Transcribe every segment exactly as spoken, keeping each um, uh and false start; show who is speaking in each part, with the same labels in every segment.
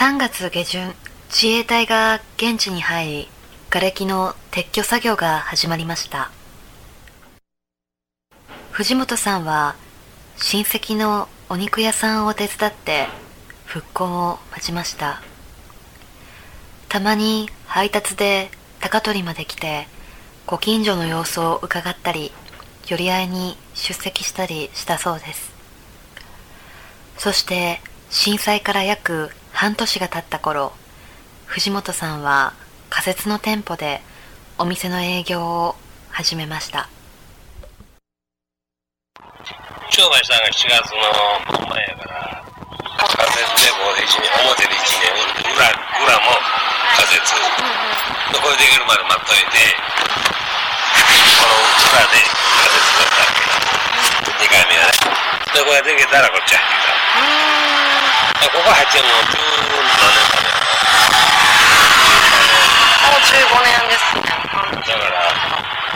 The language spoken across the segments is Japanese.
Speaker 1: さんがつ下旬、自衛隊が現地に入り、瓦礫の撤去作業が始まりました。藤本さんは親戚のお肉屋さんを手伝って復興を待ちました。たまに配達で高取まで来てご近所の様子を伺ったり、寄り合いに出席したりしたそうです。そして震災から約半年が経った頃、藤本さんは仮設の店舗でお店の営業を始めました。
Speaker 2: 商売したのがしちがつの前やから、仮設でもういちねん、表でいちねん、裏、裏も仮設。でこれできるまで待っといて、この裏で仮設だったわけ。にかいめはね。で、これできたらこっち入ってきた。ここ入ってもうじゅうなねんかね。
Speaker 1: もうじゅうごねんですね。
Speaker 2: だから、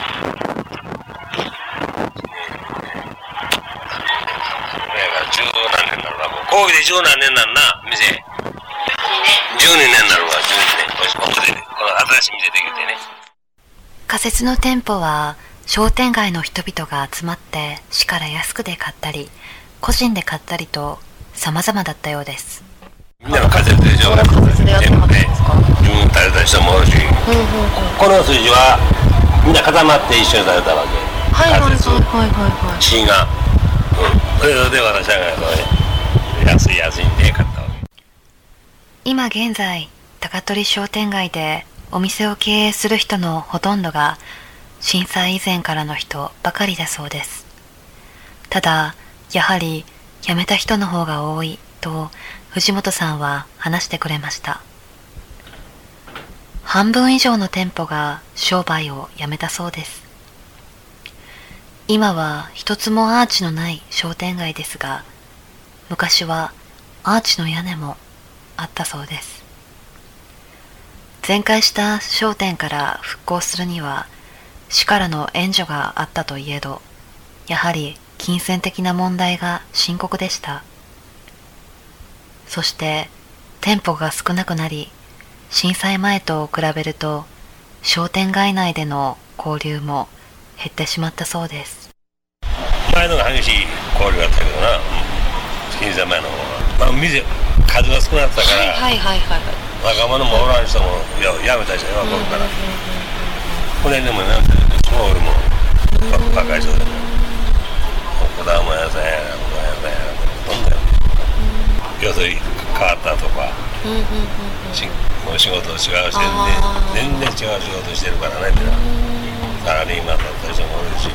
Speaker 2: 十何年になるな、講義で十何年になるな、店。じゅうにねんになるわ、じゅうにねん。ここで、この新しい店できてね。
Speaker 1: 仮設の店舗は商店街の人々が集まって市から安くで買ったり、個人で買ったりと様々だったようです。
Speaker 2: みんなの仮設でしょ。仮設でやってもらってんですか。自分食べた人もおるし、うんうんうん、この筋はみんな固まって一緒に食べたわけ。
Speaker 1: はいはいはいはいはい。
Speaker 2: 血が。それで私は安い安いんで買ったわけ。
Speaker 1: 今現在、高取商店街でお店を経営する人のほとんどが震災以前からの人ばかりだそうです。ただ、やはり辞めた人の方が多いと藤本さんは話してくれました。半分以上の店舗が商売をやめたそうです。今は一つもアーチのない商店街ですが、昔はアーチの屋根もあったそうです。全壊した商店から復興するには、市からの援助があったといえど、やはり金銭的な問題が深刻でした。そして店舗が少なくなり、震災前と比べると商店街内での交流も減ってしまったそうです。
Speaker 2: 前のが激しい交流があったけどな、震災前の方は、まあ、店数が少なかったから、
Speaker 1: はいはいはいはい、
Speaker 2: 若者もおらん人もややめた人がおるから、これでもなんてスモールも若い人でも果物屋さんやらご飯屋さんやらどんどん要するに変わったとか、もう仕事違うしてるんで全然違う仕事してるからねってな、サラリーマンだった人もおるし、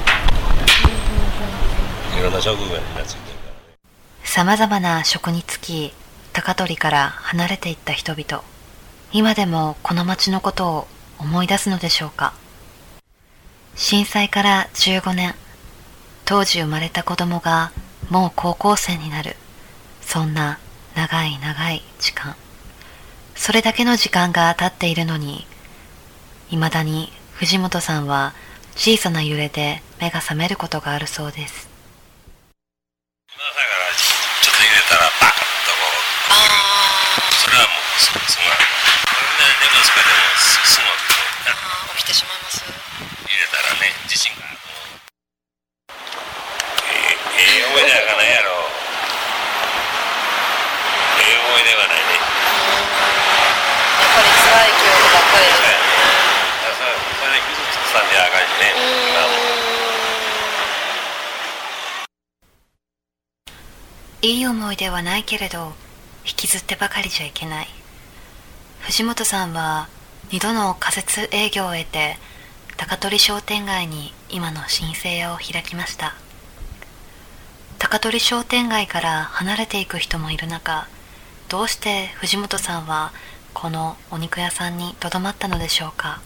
Speaker 2: いろんな職業になっついてるからね。
Speaker 1: さまざまな職に就き、高取から離れていった人々、今でもこの町のことを思い出すのでしょうか。震災からじゅうごねん、当時生まれた子供がもう高校生になる、そんな長い長い時間、それだけの時間が経っているのに、いまだに藤本さんは小さな揺れで目が覚めることがあるそうです。
Speaker 2: 今だからちょっと揺れたらバカッとこう、あ、それはもうすぐすぐ、みんな寝ますかでもすぐ
Speaker 1: 起きてしまいます。
Speaker 2: 揺れたらね、地震があるとええええ思い出がないやろ。ええ思い出がないね。
Speaker 1: やっぱり辛い記憶ばっかりですね。
Speaker 2: それで傷つくさんであかんしね。今も
Speaker 1: いい思い出はないけれど、引きずってばかりじゃいけない。藤本さんはにどの仮設営業を得て、高取商店街に今の新生屋を開きました。高取商店街から離れていく人もいる中、どうして藤本さんはこのお肉屋さんにとどまったのでしょうか。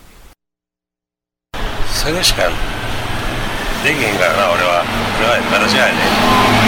Speaker 2: それしかできへんからな、俺は。俺は私はね。